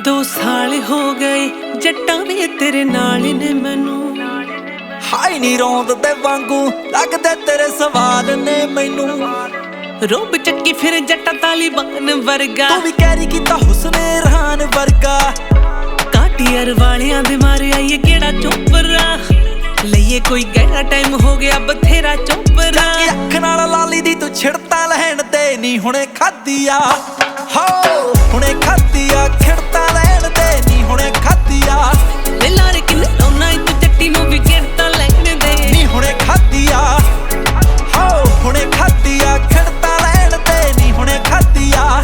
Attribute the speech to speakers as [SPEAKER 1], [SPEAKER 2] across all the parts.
[SPEAKER 1] 2 ਸਾਲ ਹੋ ਗਏ ਜੱਟਾਂ ਵੇ ਤੇਰੇ ਨਾਲ ਨੇ ਮੈਨੂੰ।
[SPEAKER 2] ਹਾਈ ਨੀ ਰੋਂਦ ਤੇ ਵਾਂਗੂ ਲੱਗਦੇ ਤੇਰੇ ਸਵਾਲ ਨੇ ਮੈਨੂੰ।
[SPEAKER 1] ਰੋਬ ਚੱਕੀ ਫਿਰ ਜੱਟਾ ਤਾਲੀਬਾਨ ਵਰਗਾ,
[SPEAKER 2] ਤੂੰ ਵੀ ਕੈਰੀ ਕੀਤਾ ਹੁਸਨੇ ਰਹਾਨ ਵਰਗਾ।
[SPEAKER 1] ਕਾਟੀਅਰ ਵਾਲਿਆਂ ਦੇ ਮਾਰੇ ਆਈਏ ਕਿਹੜਾ ਚੋਪਰਾ, ਲਈਏ ਕੋਈ ਗਹਿਰਾ ਟਾਈਮ ਹੋ ਗਿਆ ਬਥੇਰਾ ਚੋਪਰਾ।
[SPEAKER 2] ਅੱਖ ਨਾਲ ਲਾਲੀ ਦੀ ਤੂੰ ਛਿੜਤਾ ਲੈਣ ਦੇ ਨੀ ਹੁਣੇ ਖਾਦੀ ਆ, ਹੋ ਹੁਣੇ ਖਾਦੀ ਆ। ਖਿੜਤਾ ਲੈਣ ਦੇ ਨੀ ਹੁਣੇ ਖਾਦੀ ਆ।
[SPEAKER 1] ਵੇ ਲਾਰੇ ਕਿੰਨੇ ਲਾਉਣਾ ਤੂੰ ਜੱਟੀ ਨੂੰ ਵੀ ਕਿਹੜਤਾ ਲੈਣ ਦੇ
[SPEAKER 2] ਨੀ ਹੁਣੇ ਖਾਦੀ ਆ, ਹੋ ਹੁਣੇ ਖਾਦੀ ਆ। ਖਿੜਤਾ ਲੈਣ ਦੇ ਨੀ ਹੁਣੇ ਖਾਦੀ ਆ।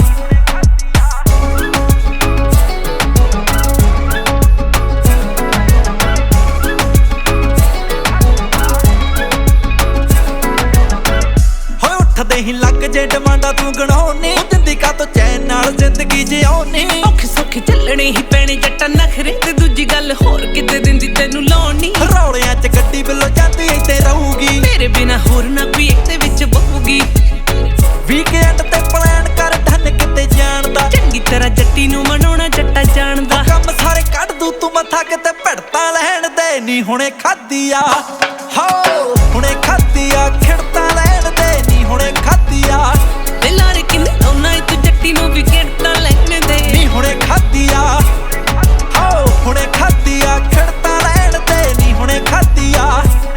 [SPEAKER 2] ਉੱਠਦੇ ਹੀ ਲੱਗ ਜੇ ਡਿਮਾਂਡਾ ਤੂੰ ਗਣਾਉਣੀ, ਦਿੰਦੀ ਕਾ ਤੋ ਚੈਨ ਨਾਲ ਜ਼ਿੰਦਗੀ ਜਿਉਣੀ।
[SPEAKER 1] ਔਖੇ ਸੌਖੇ ਚੱਲਣੇ ਹੀ ਪੈਣੇ ਜੱਟਾਂ ਨਖਰੇ ਤੇ ਦੂਜੀ ਗੱਲ ਹੋਰ ਕਿਤੇ ਦਿੰਦੀ ਤੈਨੂੰ ਲਾਉਣੀ।
[SPEAKER 2] ਰੌਲਿਆਂ ਚ ਗੱਡੀ ਬਿੱਲੋ ਜਾਂਦੀ ਇੱਥੇ ਰਹੂਗੀ,
[SPEAKER 1] ਮੇਰੇ ਬਿਨਾ ਹੋਰ ਨਾ ਕੋਈ ਇਹਦੇ ਵਿੱਚ ਬਹੂਗੀ।
[SPEAKER 2] ਵੀਕਐਂਡ ਤੇ ਪਲਾਨ ਕਰ ਧਨ ਕਿਤੇ ਜਾਣ ਦਾ,
[SPEAKER 1] ਚੰਗੀ ਤਰ੍ਹਾਂ ਜੱਟੀ ਨੂੰ ਮਨਾਉਣਾ ਜੱਟਾ ਜਾਣਦਾ।
[SPEAKER 2] ਕੰਮ ਸਾਰੇ ਕੱਢ ਦੂ ਤੂੰ ਮੱਥਾ ਕਿਤੇ ਭਿੜਤਾ ਲੈਣ ਦੇ ਨੀ ਹੁਣੇ ਖਾਦੀ ਆ, ਹੋ ਹੁਣੇ ਖਾਦੀ ਆ। ਖਿੜਤਾ ਲੈਣ ਦੇ ਨੀ ਹੁਣੇ ਖਾਦੀ ਆ।
[SPEAKER 1] ਵੇ ਲਾਰੇ ਕਿੰਨੇ ਲਾਉਣਾ ਤੂੰ ਜੱਟੀ ਨੂੰ ਵੀ ਕਿਹੜਤਾ ਲੈਣ ਦੇ
[SPEAKER 2] ਨੀ ਹੁਣੇ ਖਾਦੀ ਆ, ਹੋ ਹੁਣੇ ਖਾਦੀ ਆ। ਖਿੜਤਾ ਲੈਣ ਦੇ ਨੀ ਹੁਣੇ ਖਾਦੀ ਆ।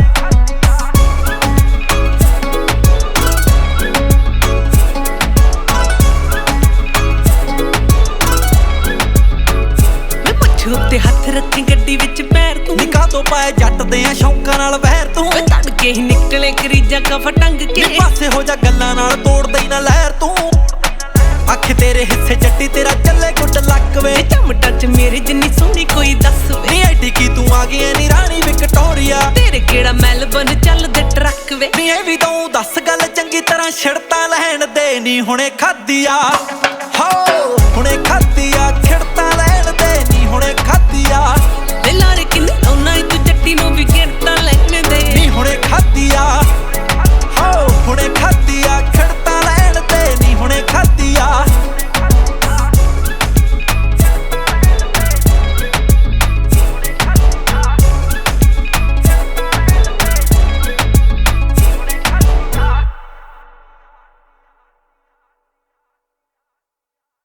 [SPEAKER 1] ਉੱਤੇ ਹੱਥ ਰੱਖੀ ਗੱਡੀ ਵਿੱਚ ਪੈਰ ਤੂੰ,
[SPEAKER 2] ਨਿਕਾਹ ਤੋਂ ਪਾਏ ਜੱਟ ਦੇ ਆ ਸ਼ੌਂਕਾਂ ਨਾਲ ਵਹਿਰ ਤੂੰ।
[SPEAKER 1] ਤੜ ਕੇ ਹੀ ਨਿਕਲੇ ਕਰੀਜਾ ਕਫ ਟੰਗ ਕੇ,
[SPEAKER 2] ਪਾਸੇ ਹੋ ਜਾ ਗੱਲਾਂ ਨਾਲ ਤੋੜਦਾ ਹੀ ਨਾ ਲਹਿਰ ਤੂੰ। ਅੱਖ ਤੇਰੇ ਹਿੱਸੇ ਜੱਟੀ ਤੇਰਾ ਚੱਲੇ ਗੁੱਟ ਲੱਕ ਵੇ।
[SPEAKER 1] ਚਮਟਾ ਚ ਮੇਰੇ ਜਿੰਨੀ ਸੋਹਣੀ ਕੋਈ ਦੱਸ ਵੇ।
[SPEAKER 2] ਨੀ ਐਡੀ ਕੀ ਤੂੰ ਆ ਗਈ ਨੀ ਰਾਣੀ ਵਿਕਟੋਰੀਆ,
[SPEAKER 1] ਤੇਰੇ ਕਿਹੜਾ ਮੈਲਬਨ ਚੱਲਦੇ ਟਰੱਕ ਵੇ।
[SPEAKER 2] ਨੀ ਇਹ ਵੀ ਤੂੰ ਦੱਸ ਗੱਲ ਚੰਗੀ ਤਰ੍ਹਾਂ ਛਿੜਤਾ ਲੈਣ ਦੇ ਨੀ ਹੁਣੇ ਖਾਦੀ ਆ, ਹੋ ਹੁਣੇ ਖਾਦੀ ਆ।